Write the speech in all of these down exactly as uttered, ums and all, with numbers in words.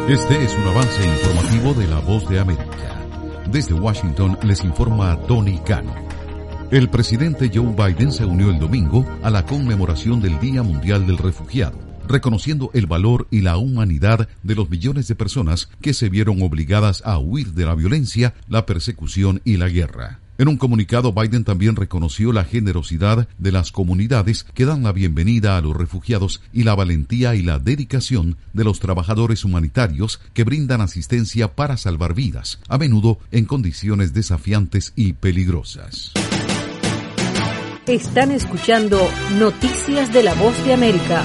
Este es un avance informativo de La Voz de América. Desde Washington les informa Tony Cano. El presidente Joe Biden se unió el domingo a la conmemoración del Día Mundial del Refugiado, reconociendo el valor y la humanidad de los millones de personas que se vieron obligadas a huir de la violencia, la persecución y la guerra. En un comunicado, Biden también reconoció la generosidad de las comunidades que dan la bienvenida a los refugiados y la valentía y la dedicación de los trabajadores humanitarios que brindan asistencia para salvar vidas, a menudo en condiciones desafiantes y peligrosas. Están escuchando Noticias de La Voz de América.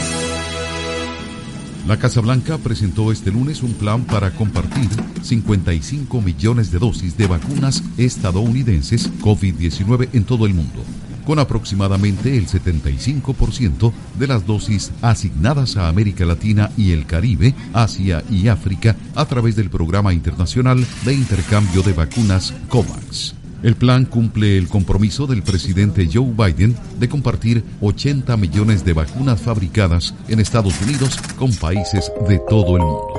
La Casa Blanca presentó este lunes un plan para compartir cincuenta y cinco millones de dosis de vacunas estadounidenses COVID diecinueve en todo el mundo, con aproximadamente el setenta y cinco por ciento de las dosis asignadas a América Latina y el Caribe, Asia y África a través del Programa Internacional de Intercambio de Vacunas COVAX. El plan cumple el compromiso del presidente Joe Biden de compartir ochenta millones de vacunas fabricadas en Estados Unidos con países de todo el mundo.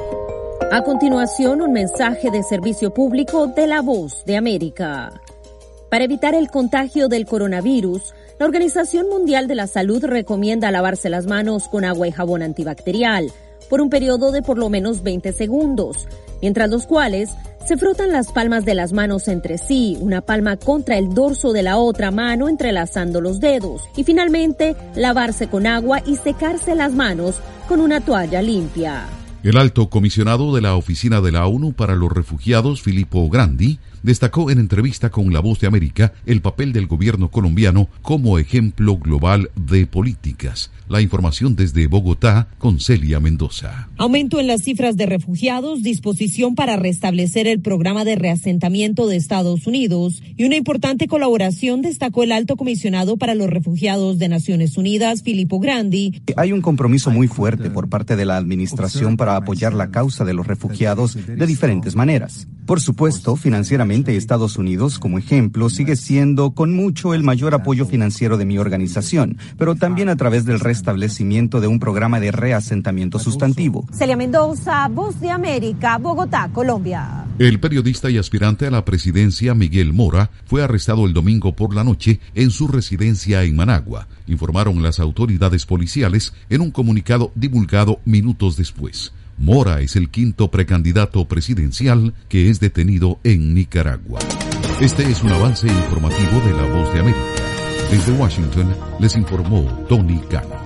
A continuación, un mensaje de servicio público de La Voz de América. Para evitar el contagio del coronavirus, la Organización Mundial de la Salud recomienda lavarse las manos con agua y jabón antibacterial por un periodo de por lo menos veinte segundos, mientras los cuales se frotan las palmas de las manos entre sí, una palma contra el dorso de la otra mano entrelazando los dedos, y finalmente lavarse con agua y secarse las manos con una toalla limpia. El alto comisionado de la Oficina de la ONU para los Refugiados, Filippo Grandi, destacó en entrevista con La Voz de América el papel del gobierno colombiano como ejemplo global de políticas. La información desde Bogotá con Celia Mendoza. Aumento en las cifras de refugiados, disposición para restablecer el programa de reasentamiento de Estados Unidos y una importante colaboración, destacó el alto comisionado para los refugiados de Naciones Unidas, Filippo Grandi. Hay un compromiso muy fuerte por parte de la administración para apoyar la causa de los refugiados de diferentes maneras. Por supuesto, financieramente Estados Unidos, como ejemplo, sigue siendo con mucho el mayor apoyo financiero de mi organización, pero también a través del restablecimiento de un programa de reasentamiento sustantivo. Celia Mendoza, Voz de América, Bogotá, Colombia. El periodista y aspirante a la presidencia Miguel Mora fue arrestado el domingo por la noche en su residencia en Managua, informaron las autoridades policiales en un comunicado divulgado minutos después. Mora es el quinto precandidato presidencial que es detenido en Nicaragua. Este es un avance informativo de La Voz de América. Desde Washington les informó Tony Cano.